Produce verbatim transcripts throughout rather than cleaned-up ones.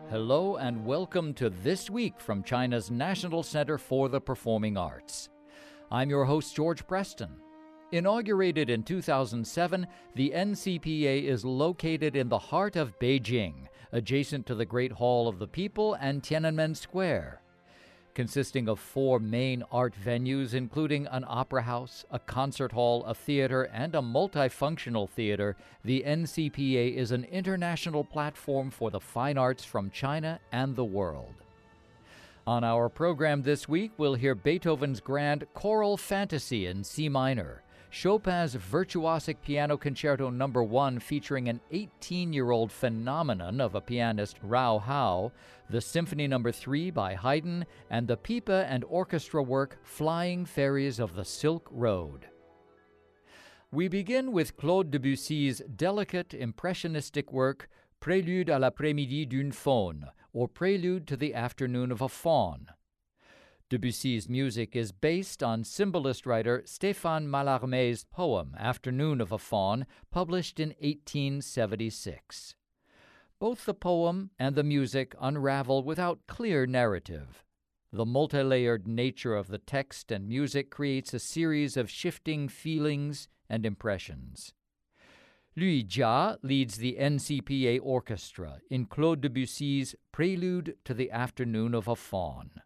Hello and welcome to This Week from China's National Center for the Performing Arts. I'm your host, George Preston. Inaugurated in two thousand seven, the N C P A is located in the heart of Beijing, adjacent to the Great Hall of the People and Tiananmen Square. Consisting of four main art venues, including an opera house, a concert hall, a theater, and a multifunctional theater, the N C P A is an international platform for the fine arts from China and the world. On our program this week, we'll hear Beethoven's Grand Choral Fantasy in C minor, Chopin's Virtuosic Piano Concerto Number one featuring an eighteen-year-old phenomenon of a pianist, Rao Hao, the Symphony Number three by Haydn, and the pipa and orchestra work Flying Fairies of the Silk Road. We begin with Claude Debussy's delicate, impressionistic work Prélude à l'après-midi d'une faune, or Prelude to the Afternoon of a Faun. Debussy's music is based on symbolist writer Stéphane Mallarmé's poem Afternoon of a Faun, published in eighteen seventy-six. Both the poem and the music unravel without clear narrative. The multi-layered nature of the text and music creates a series of shifting feelings and impressions. Lui Jia leads the N C P A Orchestra in Claude Debussy's Prelude to the Afternoon of a Faun.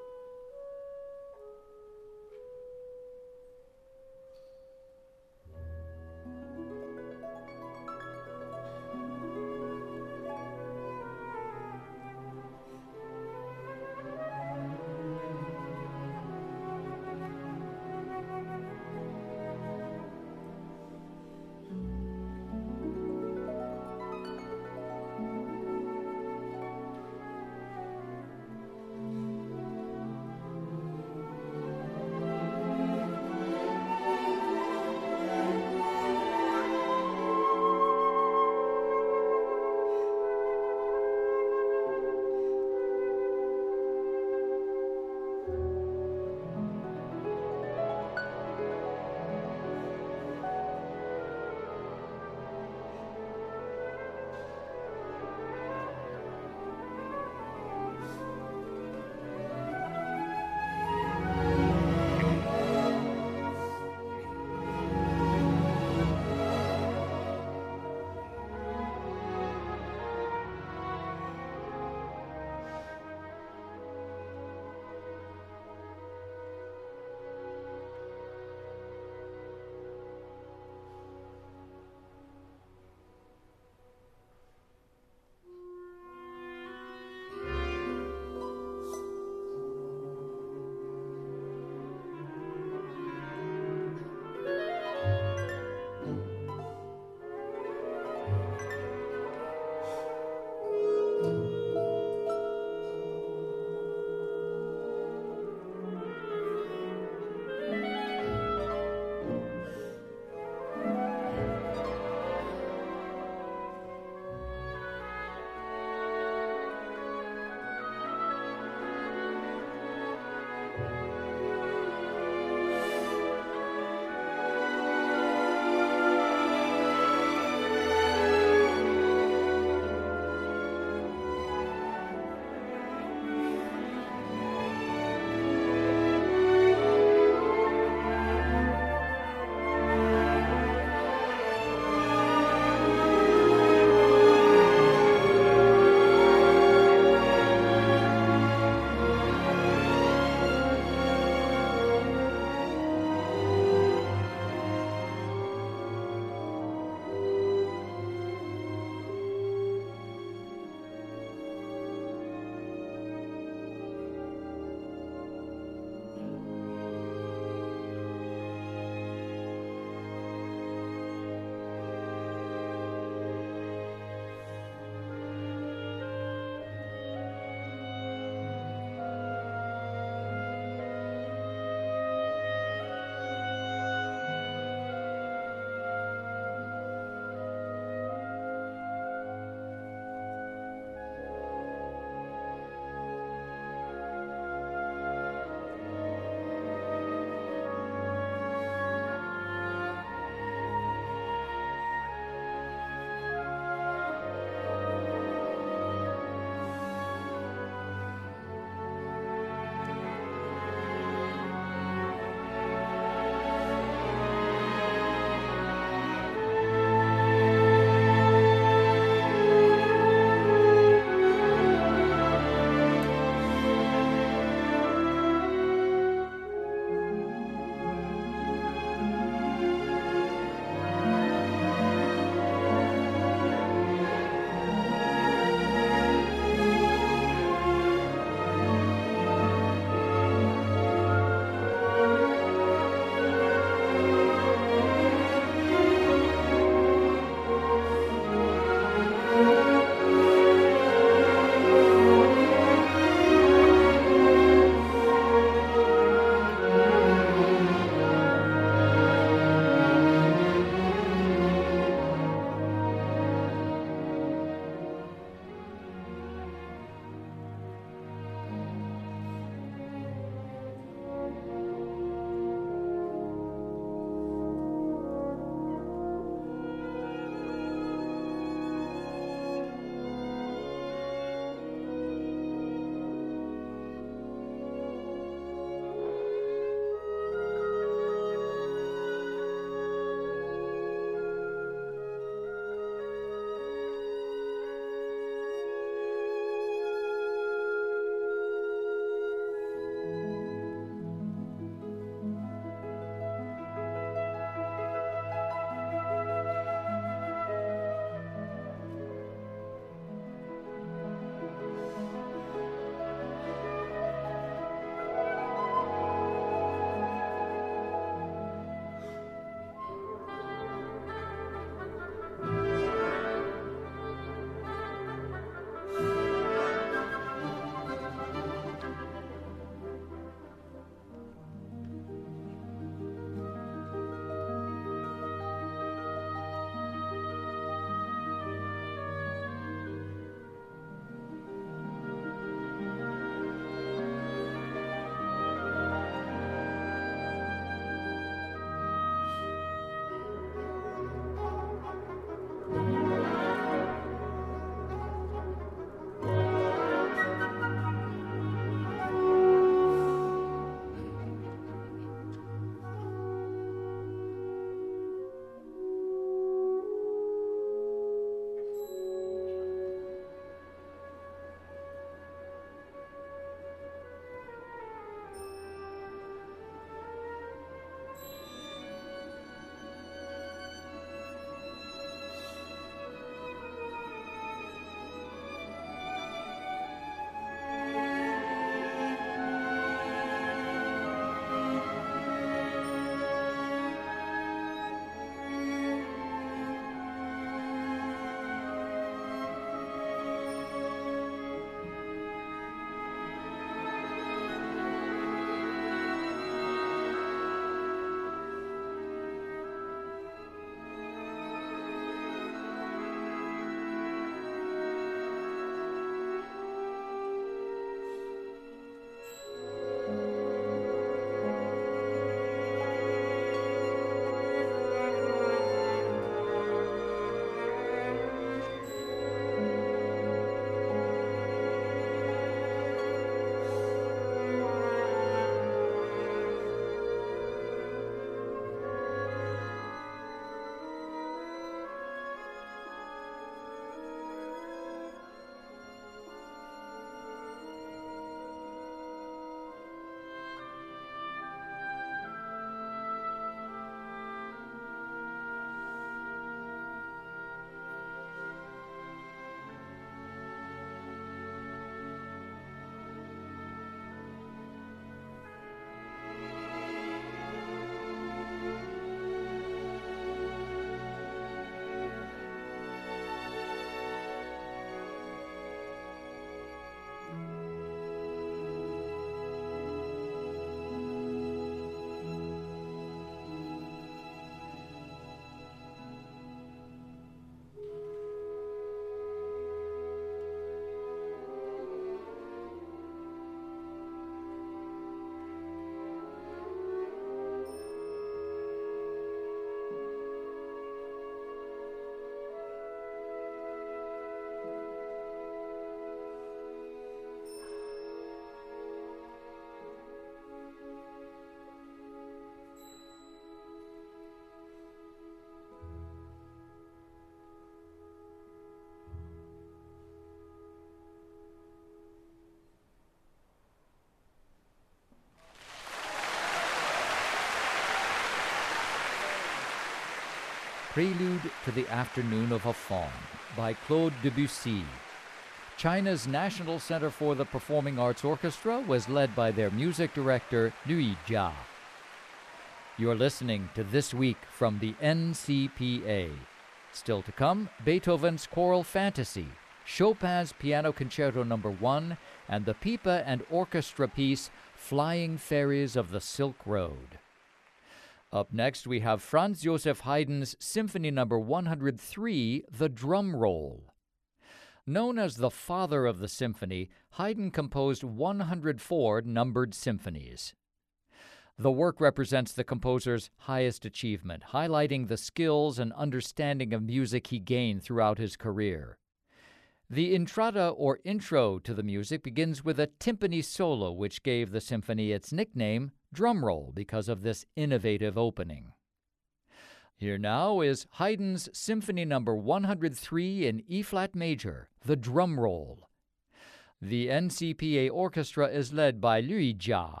Prelude to the Afternoon of a Faun by Claude Debussy. China's National Center for the Performing Arts Orchestra was led by their music director, Lui Jia. You're listening to This Week from the N C P A. Still to come, Beethoven's Choral Fantasy, Chopin's Piano Concerto Number one, and the pipa and orchestra piece, Flying Fairies of the Silk Road. Up next, we have Franz Joseph Haydn's Symphony Number one hundred three, The Drum Roll. Known as the father of the symphony, Haydn composed one hundred four numbered symphonies. The work represents the composer's highest achievement, highlighting the skills and understanding of music he gained throughout his career. The entrada or intro to the music begins with a timpani solo, which gave the symphony its nickname, Drum Roll, because of this innovative opening. Here now is Haydn's Symphony Number one hundred three in E-flat major, The Drum Roll. The N C P A Orchestra is led by Lui Jia.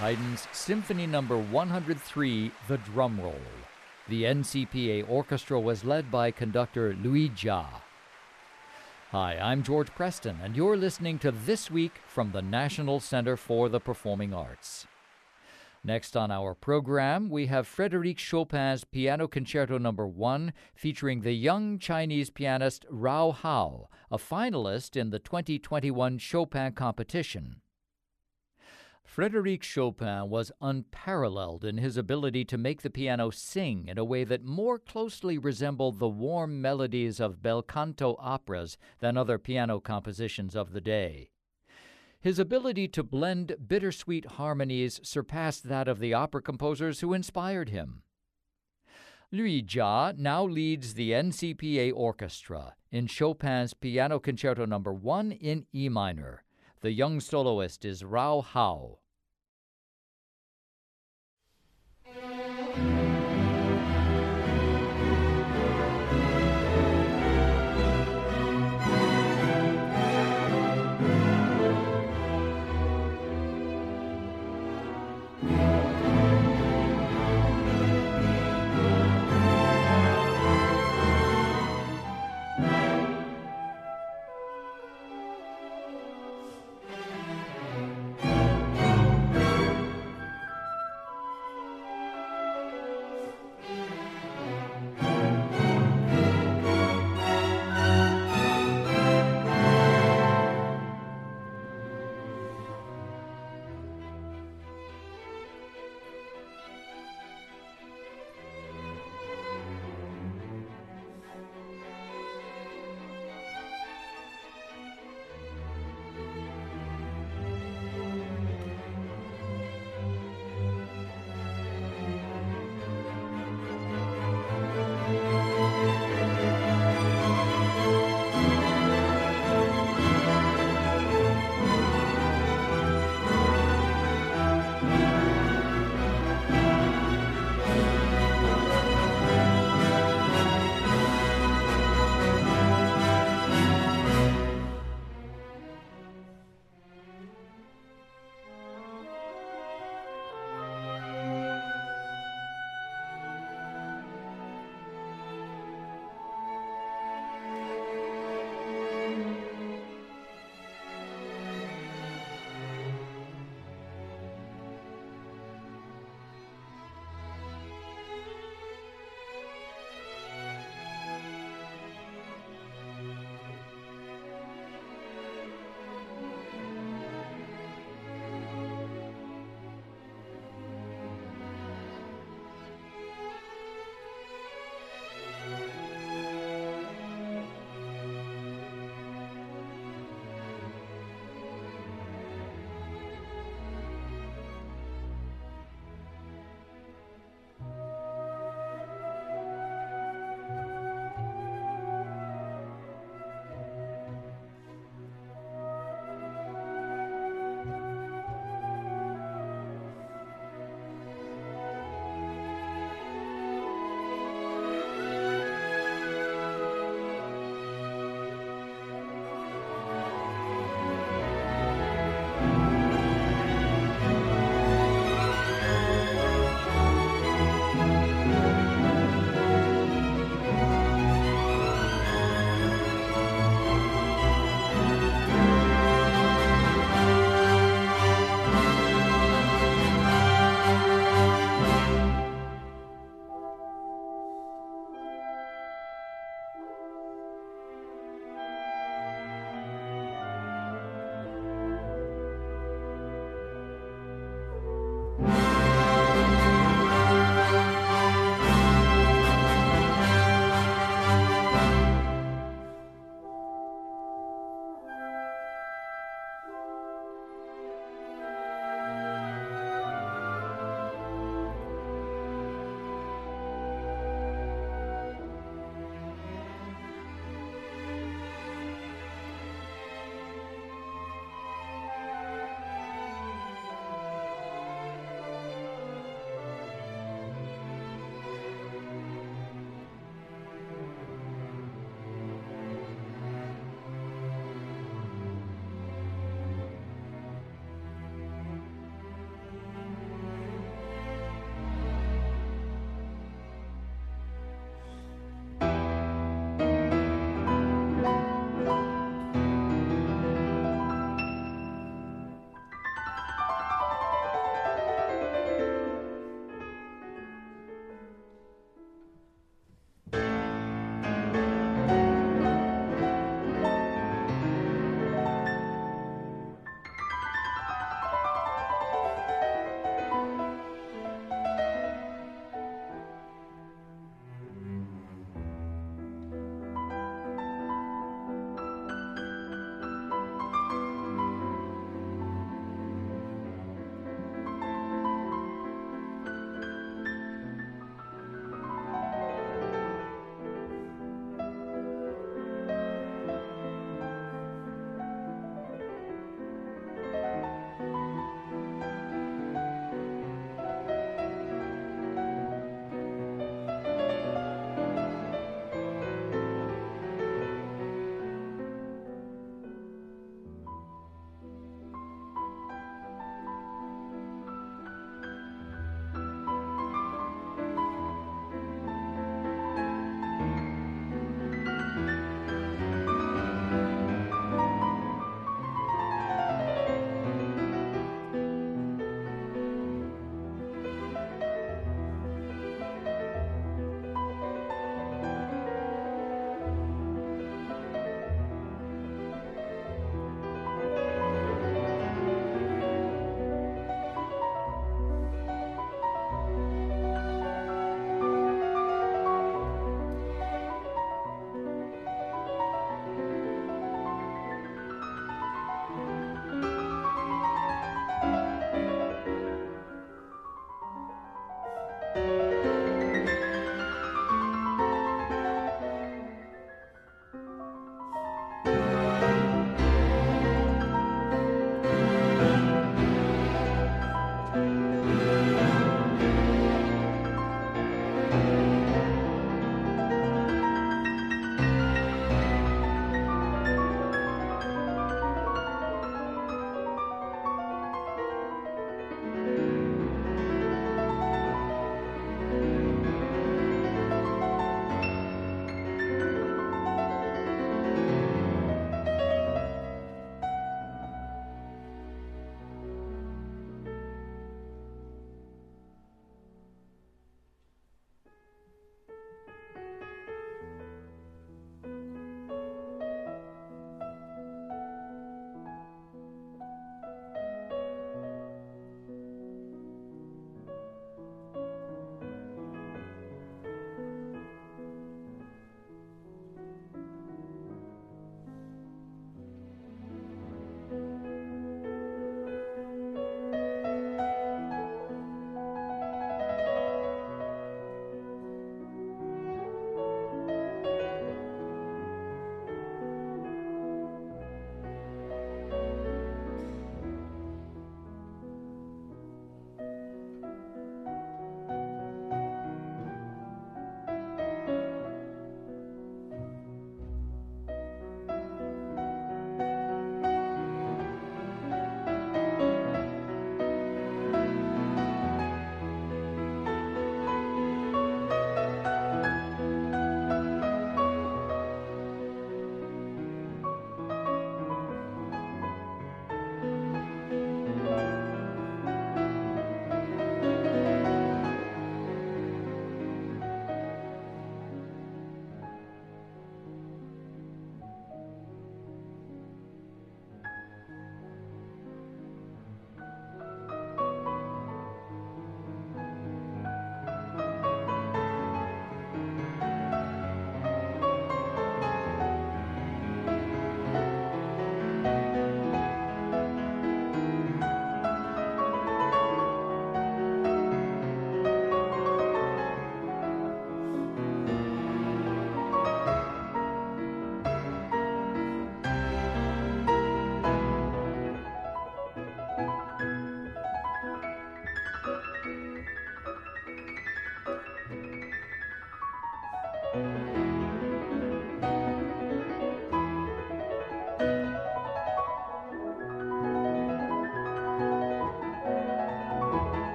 Haydn's Symphony Number one hundred three, The Drum Roll. The N C P A orchestra was led by conductor Louis Jia. Hi, I'm George Preston, and you're listening to This Week from the National Center for the Performing Arts. Next on our program, we have Frédéric Chopin's Piano Concerto Number one, featuring the young Chinese pianist Rao Hao, a finalist in the twenty twenty-one Chopin competition. Frédéric Chopin was unparalleled in his ability to make the piano sing in a way that more closely resembled the warm melodies of bel canto operas than other piano compositions of the day. His ability to blend bittersweet harmonies surpassed that of the opera composers who inspired him. Louis Jia now leads the N C P A orchestra in Chopin's Piano Concerto Number one in E minor. The young soloist is Rao Hao.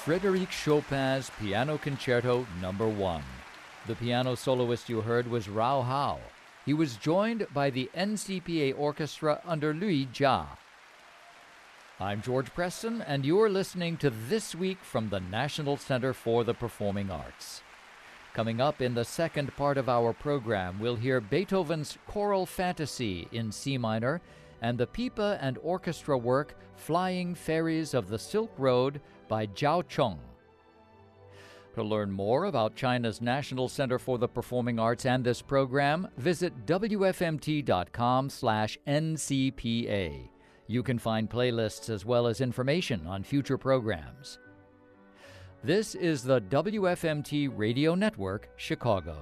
Frédéric Chopin's Piano Concerto Number One. The piano soloist you heard was Rao Hao. He was joined by the N C P A Orchestra under Lui Jia. I'm George Preston, and you're listening to This Week from the National Center for the Performing Arts. Coming up in the second part of our program, we'll hear Beethoven's Choral Fantasy in C minor and the pipa and orchestra work Flying Fairies of the Silk Road by Zhao Chung. To learn more about China's National Center for the Performing Arts and this program, visit W F M T dot com slash N C P A. You can find playlists as well as information on future programs. This is the W F M T Radio Network, Chicago.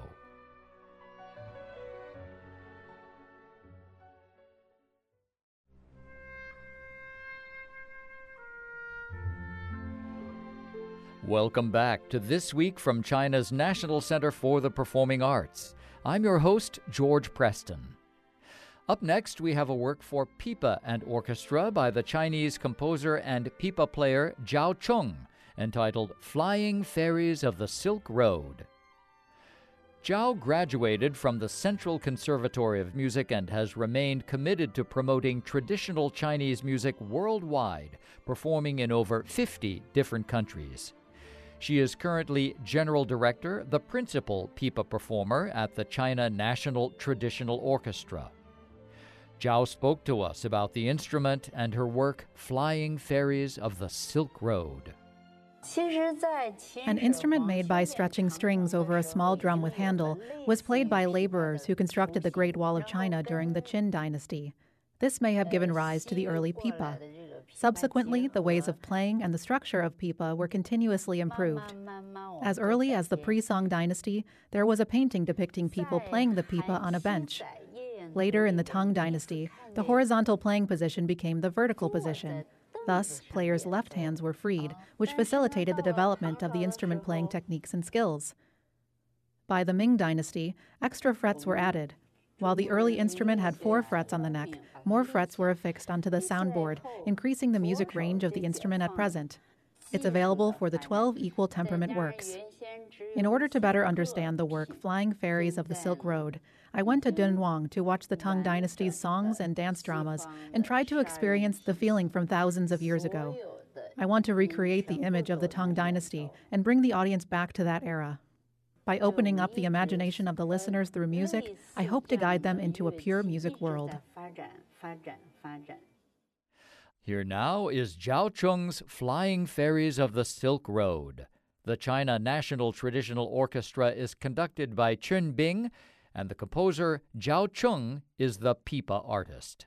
Welcome back to This Week from China's National Center for the Performing Arts. I'm your host, George Preston. Up next, we have a work for pipa and orchestra by the Chinese composer and pipa player Zhao Chung, entitled Flying Fairies of the Silk Road. Zhao graduated from the Central Conservatory of Music and has remained committed to promoting traditional Chinese music worldwide, performing in over fifty different countries. She is currently General Director, the principal pipa performer at the China National Traditional Orchestra. Zhao spoke to us about the instrument and her work, Flying Fairies of the Silk Road. An instrument made by stretching strings over a small drum with handle was played by laborers who constructed the Great Wall of China during the Qin dynasty. This may have given rise to the early pipa. Subsequently, the ways of playing and the structure of pipa were continuously improved. As early as the pre-Song dynasty, there was a painting depicting people playing the pipa on a bench. Later in the Tang dynasty, the horizontal playing position became the vertical position. Thus, players' left hands were freed, which facilitated the development of the instrument playing techniques and skills. By the Ming dynasty, extra frets were added. While the early instrument had four frets on the neck, more frets were affixed onto the soundboard, increasing the music range of the instrument at present. It's available for the twelve equal temperament works. In order to better understand the work Flying Fairies of the Silk Road, I went to Dunhuang to watch the Tang Dynasty's songs and dance dramas and tried to experience the feeling from thousands of years ago. I want to recreate the image of the Tang Dynasty and bring the audience back to that era. By opening up the imagination of the listeners through music, I hope to guide them into a pure music world. Here now is Zhao Chung's Flying Fairies of the Silk Road. The China National Traditional Orchestra is conducted by Chen Bing, and the composer Zhao Chung is the pipa artist.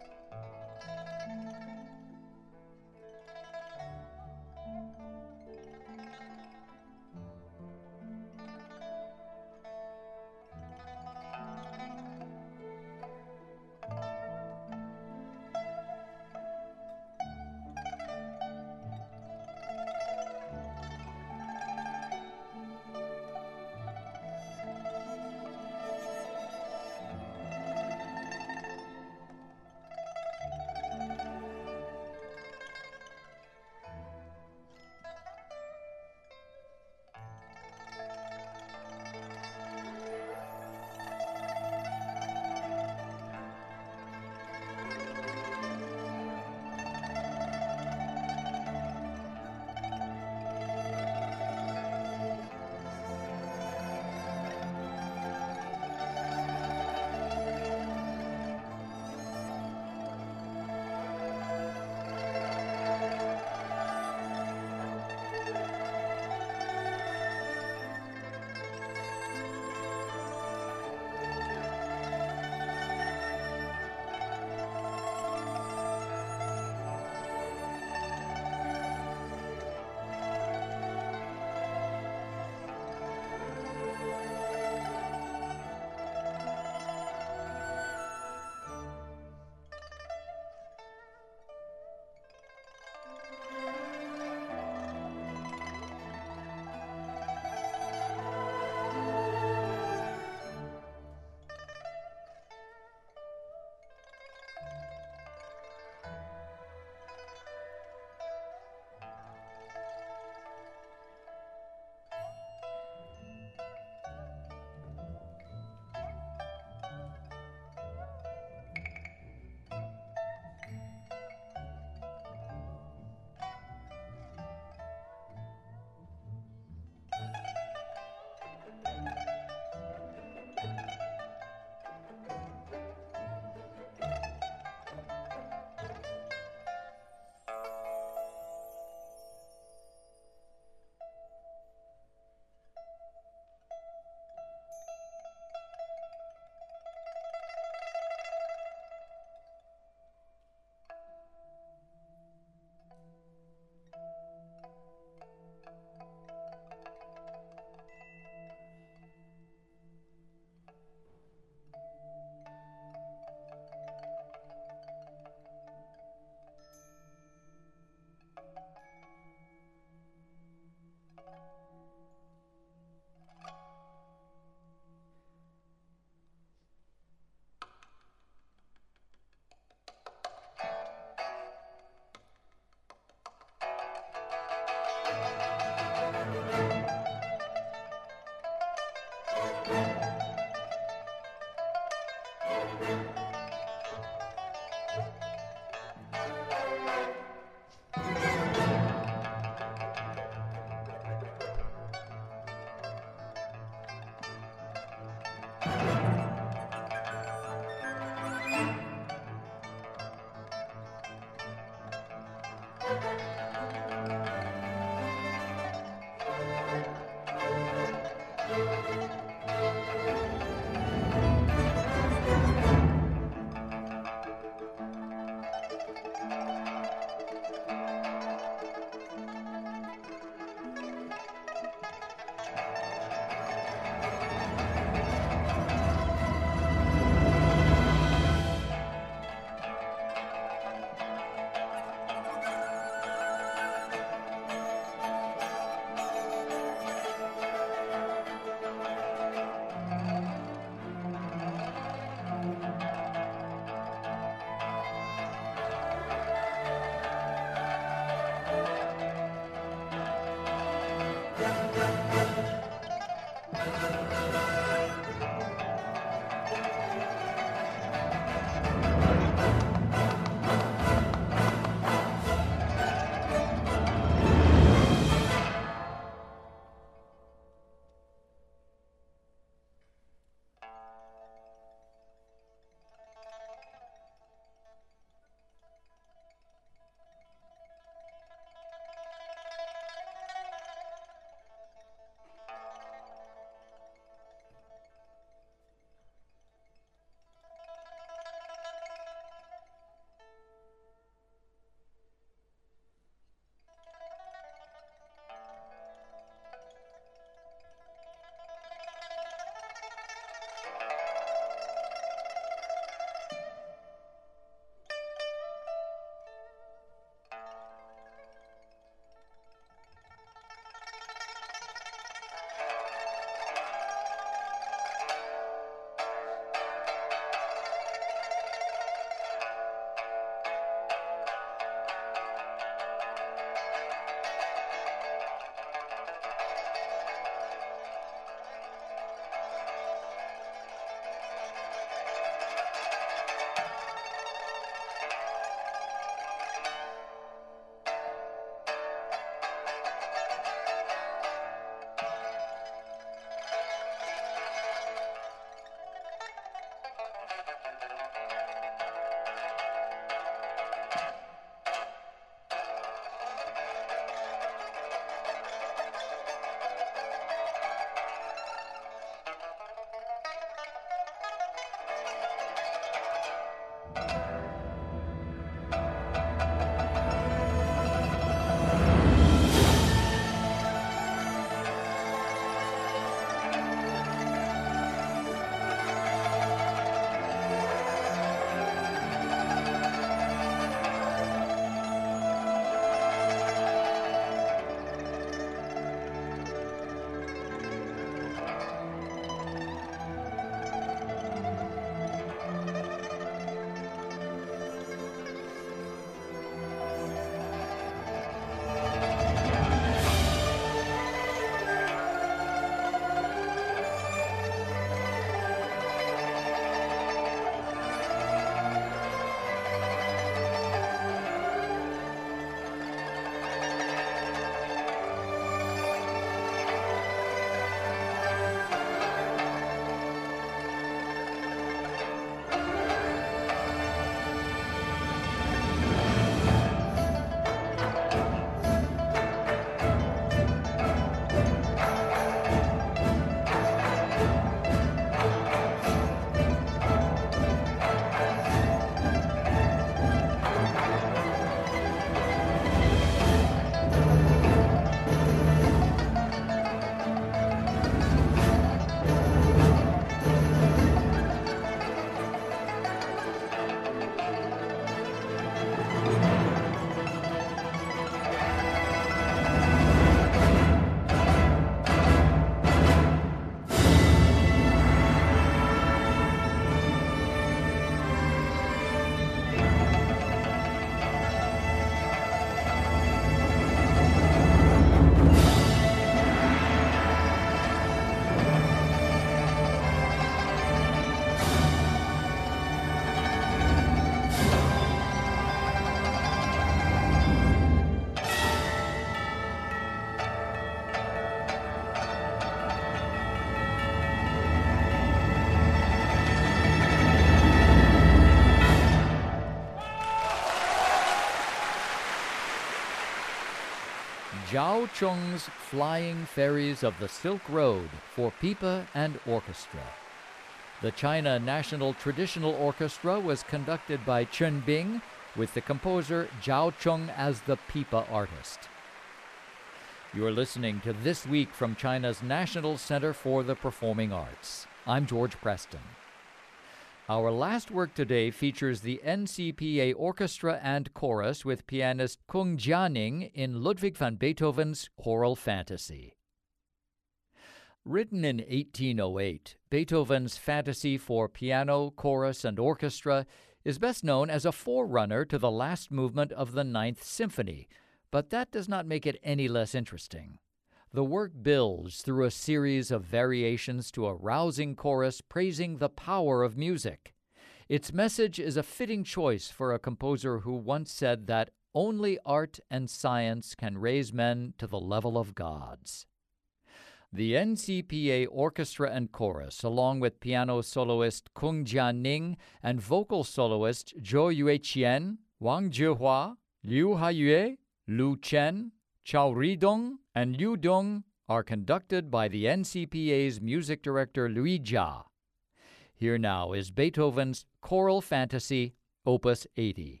Zhao Chung's Flying Fairies of the Silk Road for pipa and orchestra. The China National Traditional Orchestra was conducted by Chen Bing, with the composer Zhao Chung as the pipa artist. You're listening to This Week from China's National Center for the Performing Arts. I'm George Preston. Our last work today features the N C P A Orchestra and Chorus with pianist Kung Jianing in Ludwig van Beethoven's Choral Fantasy. Written in eighteen oh eight, Beethoven's Fantasy for piano, chorus, and orchestra is best known as a forerunner to the last movement of the Ninth Symphony, but that does not make it any less interesting. The work builds through a series of variations to a rousing chorus praising the power of music. Its message is a fitting choice for a composer who once said that only art and science can raise men to the level of gods. The N C P A Orchestra and Chorus, along with piano soloist Kung Jianing and vocal soloists Zhou Yueqian, Wang Zhihua, Liu Haiyue, Lu Chen, Chao Ridong, and Liu Dong, are conducted by the N C P A's music director Louis Jia. Here now is Beethoven's Choral Fantasy, Opus eighty.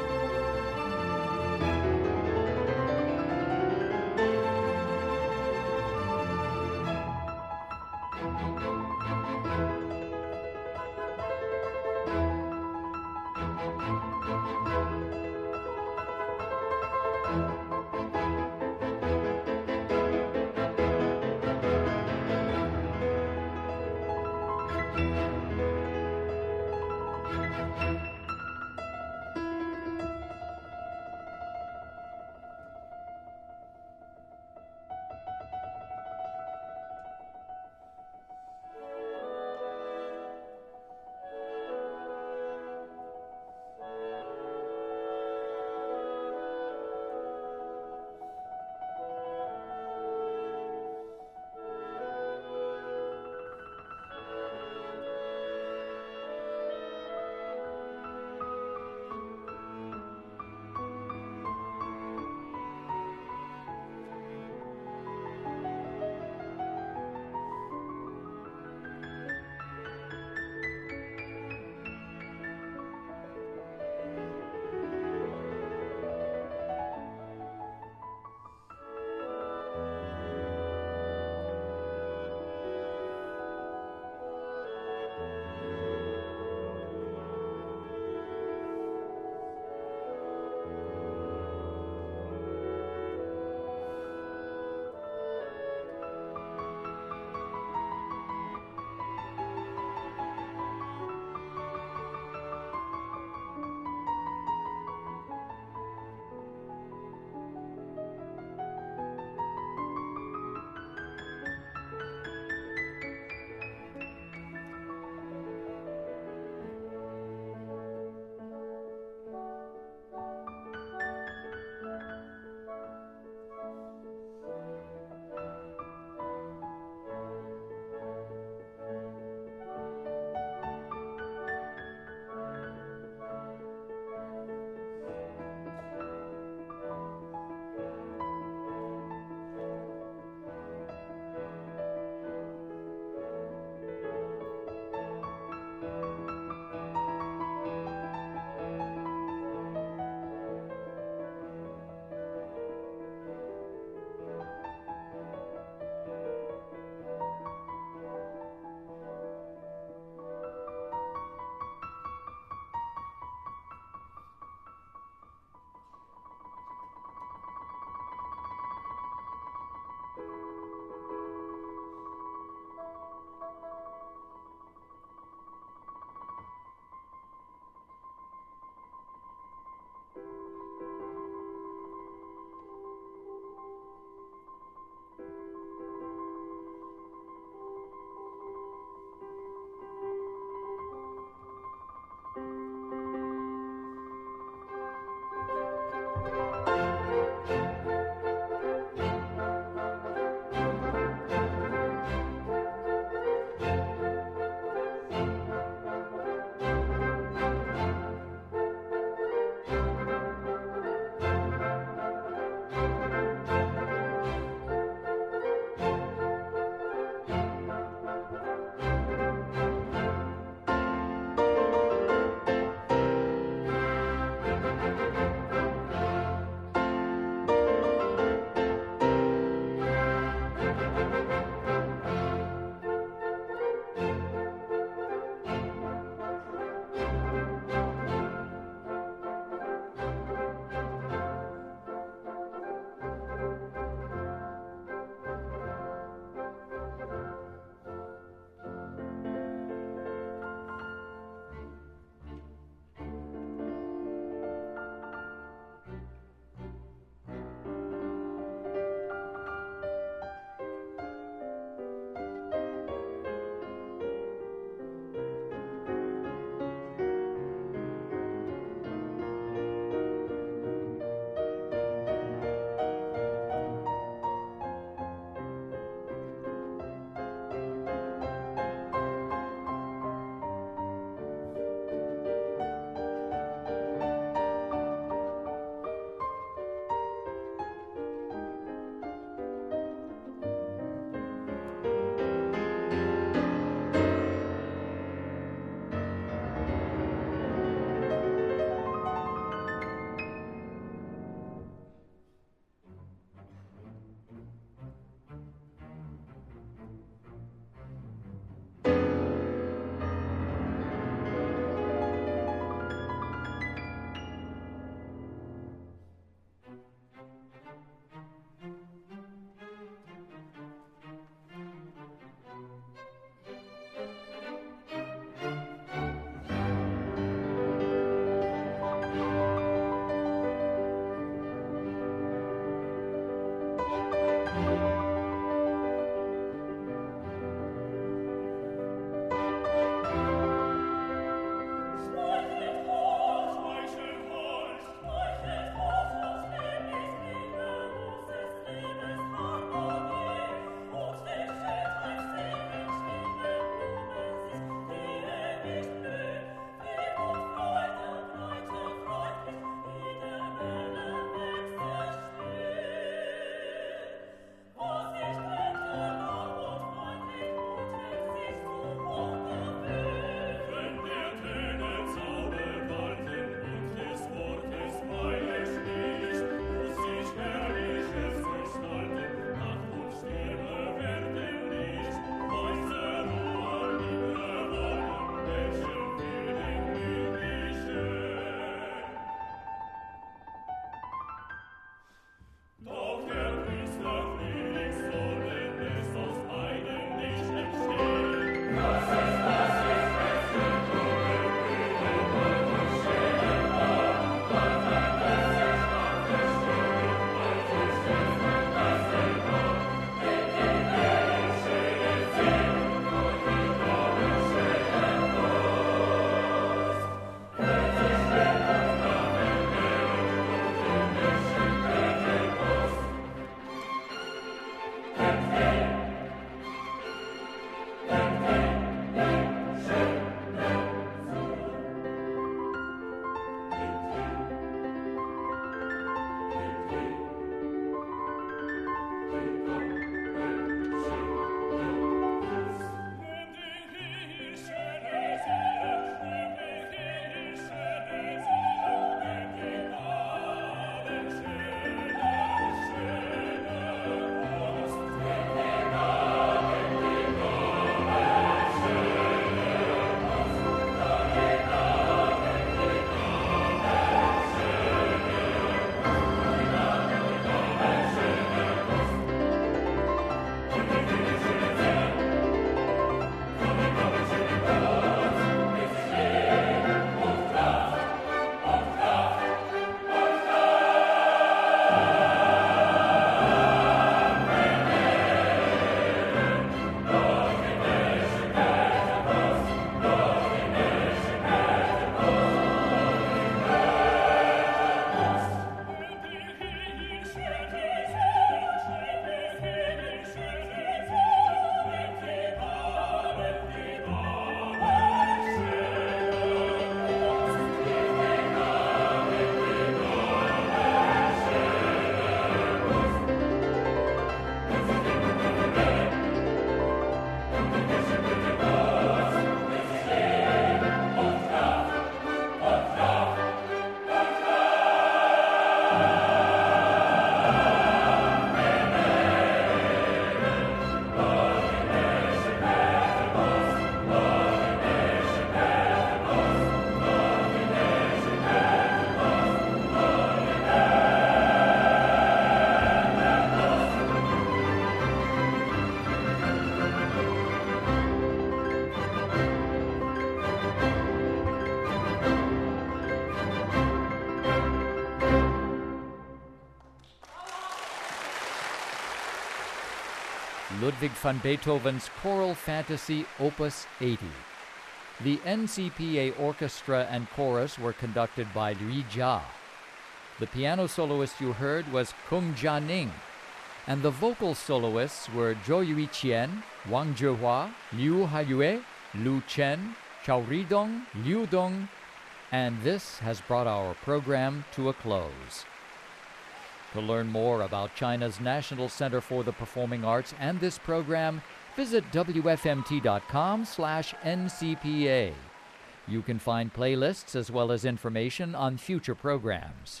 Ludwig van Beethoven's Choral Fantasy Opus eighty. The N C P A orchestra and chorus were conducted by Li Jia. The piano soloist you heard was Kung Jianing, and the vocal soloists were Zhou Yuqian, Wang Zhihua, Liu Haiyue, Lu Chen, Chao Ridong, Liu Dong, and this has brought our program to a close. To learn more about China's National Center for the Performing Arts and this program, visit W F M T dot com slash N C P A. You can find playlists as well as information on future programs.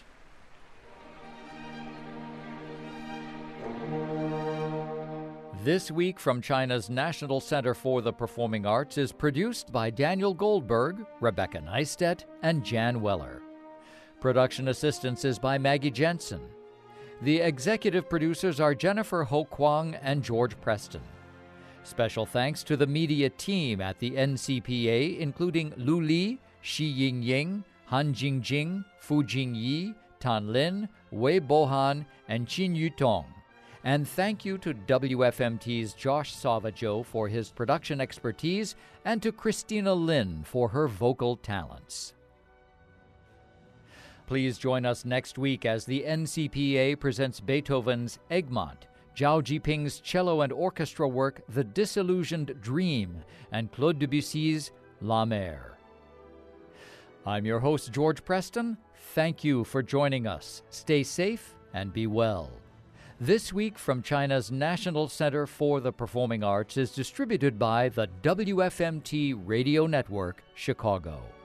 This Week from China's National Center for the Performing Arts is produced by Daniel Goldberg, Rebecca Neistat, and Jan Weller. Production assistance is by Maggie Jensen. The executive producers are Jennifer Ho Kwang and George Preston. Special thanks to the media team at the N C P A, including Lu Li, Shi Yingying, Han Jingjing, Fu Jingyi, Tan Lin, Wei Bohan, and Qin Yutong. And thank you to W F M T's Josh Savajo for his production expertise and to Christina Lin for her vocal talents. Please join us next week as the N C P A presents Beethoven's Egmont, Zhao Jiping's cello and orchestra work The Disillusioned Dream, and Claude Debussy's La Mer. I'm your host, George Preston. Thank you for joining us. Stay safe and be well. This Week from China's National Center for the Performing Arts is distributed by the W F M T Radio Network, Chicago.